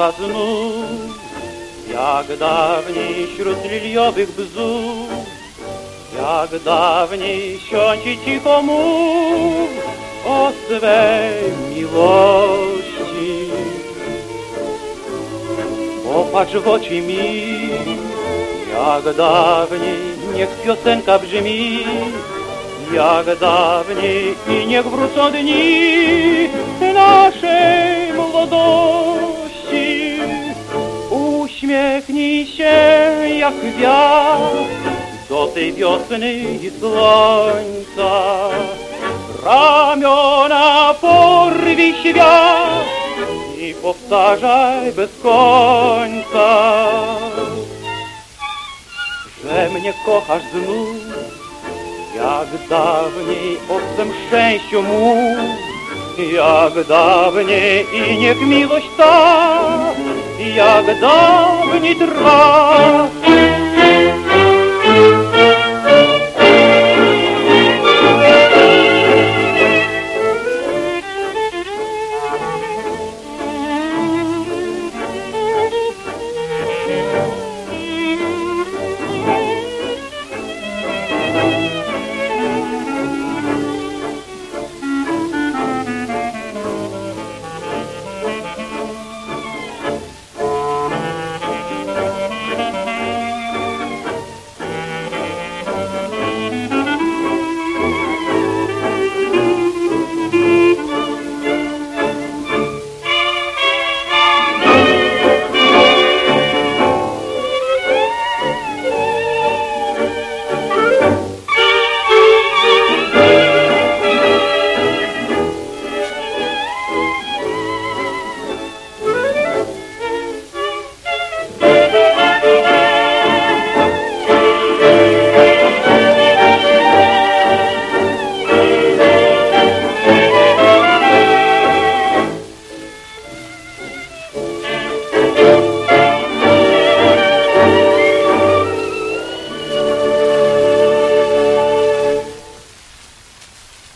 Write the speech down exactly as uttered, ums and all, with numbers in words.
wzrosła znów, jak dawniej wśród liliowych bzów, jak dawniej siądź i cicho mów o swej miłości. Popatrz w oczy mi, jak dawniej, niech piosenka brzmi, jak dawniej i niech wrócą dni naszej młodości. Uśmiechnij się jak gwiazd do tej wiosny i słońca, ramiona porwij świat i powtarzaj bez końca, że mnie kochasz znów, jak dawniej o swym szczęściu mów, jak dawniej i niech miłość ta, jak dawniej trwa.